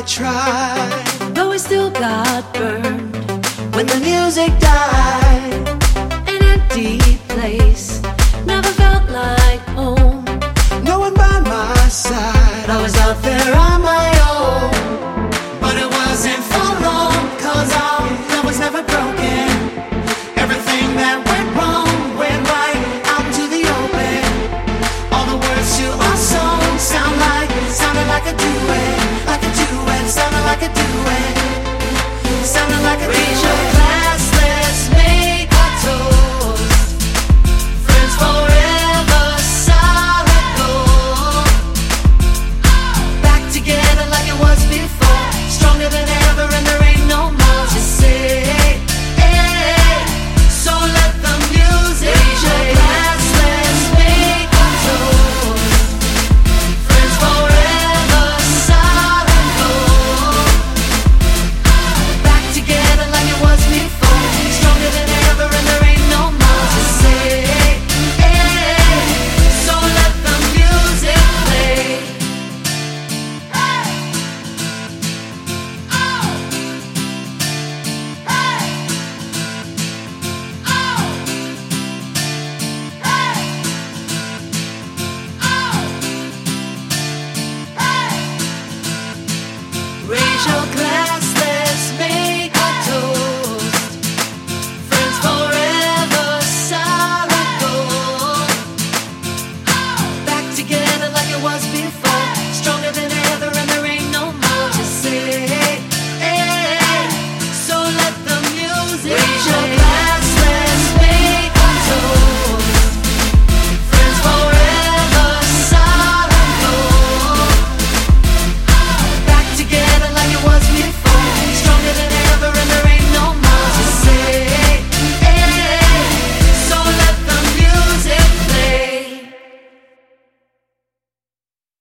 I tried, but we still got burned when the music died. An empty place never felt like home. No one by my side, I was out there on my own. But it wasn't for long, 'cause our love was never broken. Everything that went wrong went right out into the open. All the words to our song sounded like a duet, sounded like a duet.